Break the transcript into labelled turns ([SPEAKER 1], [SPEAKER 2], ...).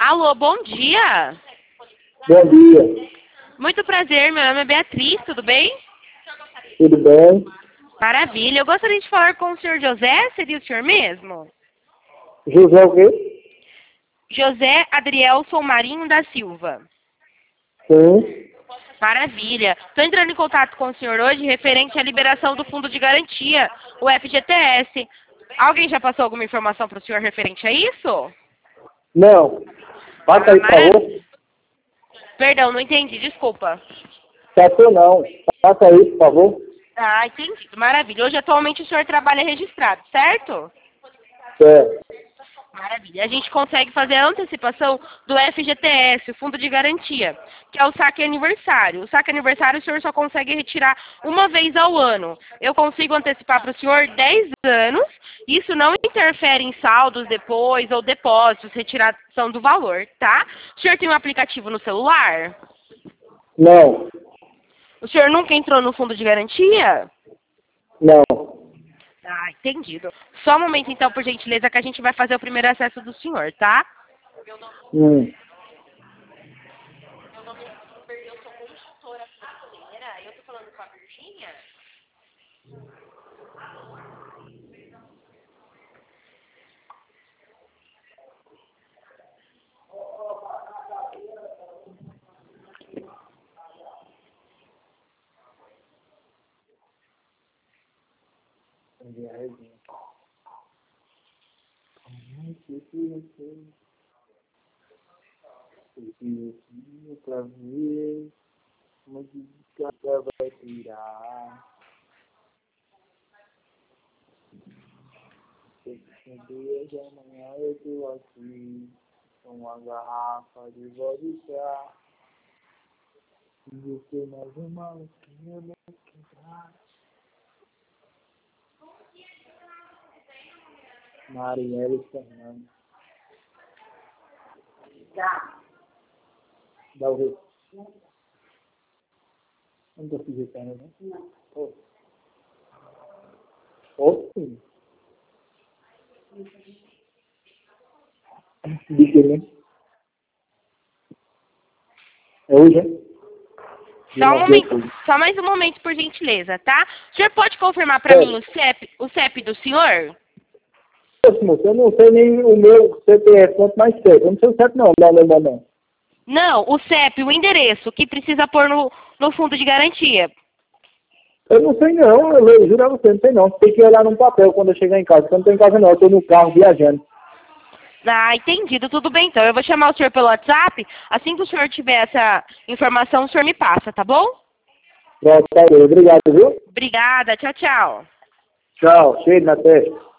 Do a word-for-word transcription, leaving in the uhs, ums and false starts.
[SPEAKER 1] Alô, bom dia.
[SPEAKER 2] Bom dia.
[SPEAKER 1] Muito prazer, meu nome é Beatriz, tudo bem?
[SPEAKER 2] Tudo bem?
[SPEAKER 1] Maravilha. Eu gostaria de falar com o senhor José, seria o senhor mesmo?
[SPEAKER 2] José o quê?
[SPEAKER 1] José Adrielson Marinho da Silva.
[SPEAKER 2] Sim.
[SPEAKER 1] Maravilha. Estou entrando em contato com o senhor hoje referente à liberação do Fundo de Garantia, o F G T S. Alguém já passou alguma informação para o senhor referente a isso?
[SPEAKER 2] Não. Passa aí, por favor.
[SPEAKER 1] Perdão, não entendi, desculpa.
[SPEAKER 2] Passou não. Passa aí, por favor.
[SPEAKER 1] Ah, entendi. Maravilha. Hoje, atualmente, o senhor trabalha registrado, certo?
[SPEAKER 2] Certo.
[SPEAKER 1] Maravilha. A gente consegue fazer a antecipação do F G T S, o Fundo de Garantia, que é o saque aniversário. O saque aniversário o senhor só consegue retirar uma vez ao ano. Eu consigo antecipar para o senhor dez anos. Isso não interfere em saldos depois ou depósitos, retiração do valor, tá? O senhor tem um aplicativo no celular?
[SPEAKER 2] Não.
[SPEAKER 1] O senhor nunca entrou no Fundo de Garantia?
[SPEAKER 2] Não.
[SPEAKER 1] Ah, entendido. Só um momento, então, por gentileza, que a gente vai fazer o primeiro acesso do senhor, tá?
[SPEAKER 2] Hum.
[SPEAKER 1] Meu nome é Super, eu sou consultora brasileira. Eu tô falando com a Virgínia.
[SPEAKER 2] Outra vez, uma descarga vai tirar. Um dia de amanhã eu tô aqui, com uma garrafa de vodka. E você mais uma que eu não quebrar. Marielle Fernandes. Dá. Dá o resto. Não tô digitando, né? Não. Ô. Ô, sim. Diga, né? É hoje, é?
[SPEAKER 1] Só um momento, só mais um momento, por gentileza, tá? O senhor pode confirmar para
[SPEAKER 2] É.
[SPEAKER 1] mim o C E P, o C E P do senhor?
[SPEAKER 2] Moço, eu não sei nem o meu C P F, quanto mais C E P. Eu não sei o C E P não, não, não, não, não.
[SPEAKER 1] Não, o C E P, o endereço, que precisa pôr no, no fundo de garantia.
[SPEAKER 2] Eu não sei não, eu, eu juro a você, não sei não. Tem que olhar num papel quando eu chegar em casa. Porque eu não tô em casa não, eu tô no carro viajando.
[SPEAKER 1] Ah, entendido, tudo bem então. Eu vou chamar o senhor pelo WhatsApp. Assim que o senhor tiver essa informação, o senhor me passa, tá bom?
[SPEAKER 2] Pronto, tá aí. Obrigado, viu?
[SPEAKER 1] Obrigada, tchau, tchau.
[SPEAKER 2] Tchau, cheiro na testa.